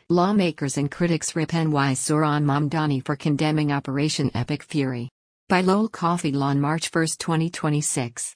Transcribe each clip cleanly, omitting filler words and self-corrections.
Lawmakers and critics rip NY's Zohran Mamdani for condemning Operation Epic Fury. By Lowell Cauffield on March 1, 2026.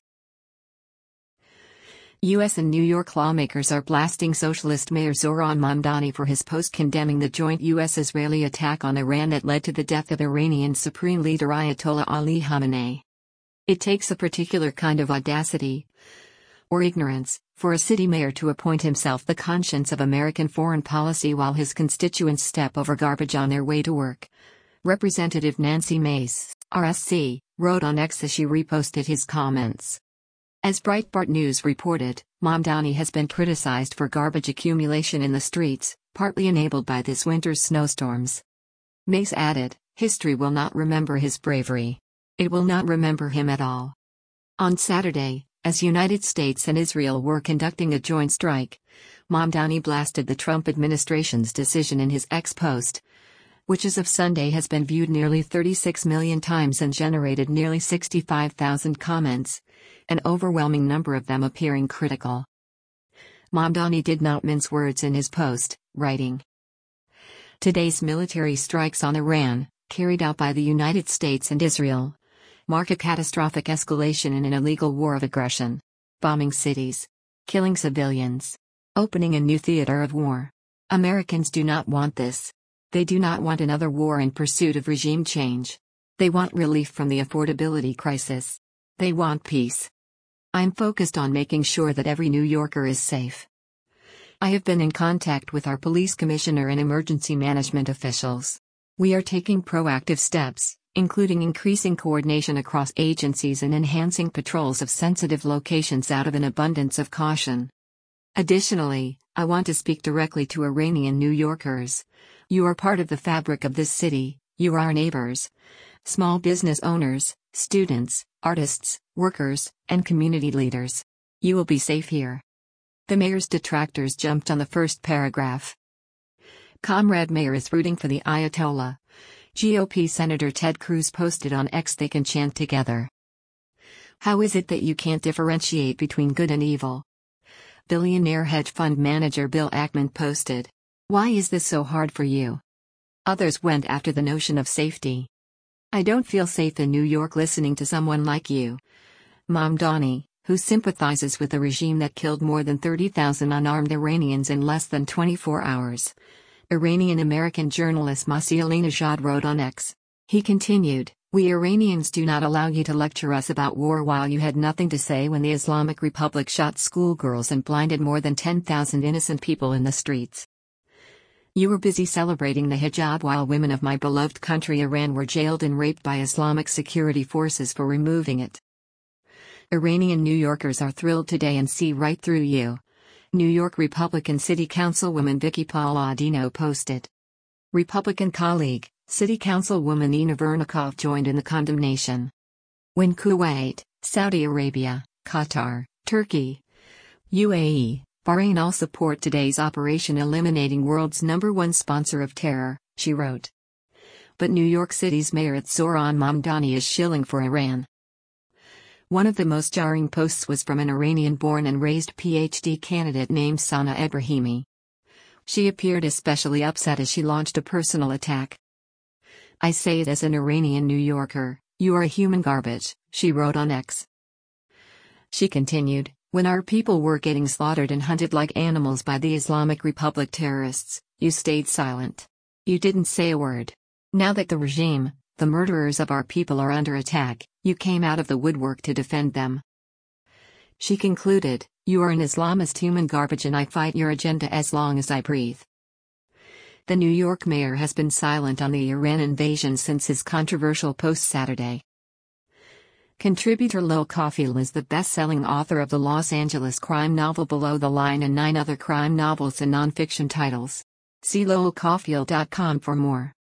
U.S. and New York lawmakers are blasting socialist Mayor Zohran Mamdani for his post condemning the joint U.S.-Israeli attack on Iran that led to the death of Iranian Supreme Leader Ayatollah Ali Khamenei. It takes a particular kind of audacity, or ignorance, for a city mayor to appoint himself the conscience of American foreign policy while his constituents step over garbage on their way to work. Representative Nancy Mace, RSC, wrote on X as she reposted his comments. As Breitbart News reported, Mamdani has been criticized for garbage accumulation in the streets, partly enabled by this winter's snowstorms. Mace added, "History will not remember his bravery. It will not remember him at all." On Saturday, as United States and Israel were conducting a joint strike, Mamdani blasted the Trump administration's decision in his X post, which as of Sunday has been viewed nearly 36 million times and generated nearly 65,000 comments, an overwhelming number of them appearing critical. Mamdani did not mince words in his post, writing, "Today's military strikes on Iran, carried out by the United States and Israel, mark a catastrophic escalation in an illegal war of aggression, bombing cities, killing civilians, opening a new theater of war. Americans do not want this. They do not want another war in pursuit of regime change. They want relief from the affordability crisis. They want peace. I'm focused on making sure that every New Yorker is safe. I have been in contact with our police commissioner and emergency management officials. We are taking proactive steps, including increasing coordination across agencies and enhancing patrols of sensitive locations out of an abundance of caution. Additionally, I want to speak directly to Iranian New Yorkers. You are part of the fabric of this city, you are our neighbors, small business owners, students, artists, workers, and community leaders. You will be safe here." The mayor's detractors jumped on the first paragraph. "Comrade Mayor is rooting for the Ayatollah." GOP Senator Ted Cruz posted on X, "They can chant together. How is it that you can't differentiate between good and evil?" Billionaire hedge fund manager Bill Ackman posted, "Why is this so hard for you?" Others went after the notion of safety. "I don't feel safe in New York listening to someone like you, Mamdani, who sympathizes with a regime that killed more than 30,000 unarmed Iranians in less than 24 hours. Iranian-American journalist Masih Alinejad wrote on X. He continued, "We Iranians do not allow you to lecture us about war while you had nothing to say when the Islamic Republic shot schoolgirls and blinded more than 10,000 innocent people in the streets. You were busy celebrating the hijab while women of my beloved country Iran were jailed and raped by Islamic security forces for removing it. Iranian New Yorkers are thrilled today and see right through you." New York Republican City Councilwoman Vicky Palladino posted. Republican colleague, City Councilwoman Ina Vernikov joined in the condemnation. When Kuwait, Saudi Arabia, Qatar, Turkey, UAE, Bahrain all support today's operation eliminating world's #1 sponsor of terror, she wrote. But New York City's mayor Zohran Mamdani is shilling for Iran. One of the most jarring posts was from an Iranian-born and raised PhD candidate named Sana Ebrahimi. She appeared especially upset as she launched a personal attack. "I say it as an Iranian New Yorker, you are human garbage," she wrote on X. She continued, "When our people were getting slaughtered and hunted like animals by the Islamic Republic terrorists, you stayed silent. You didn't say a word. Now that the regime, the murderers of our people are under attack, you came out of the woodwork to defend them." She concluded, "You are an Islamist human garbage and I fight your agenda as long as I breathe." The New York mayor has been silent on the Iran invasion since his controversial post Saturday. Contributor Lowell Cauffield is the best-selling author of the Los Angeles crime novel Below the Line and 9 other crime novels and nonfiction titles. See lowellcauffield.com for more.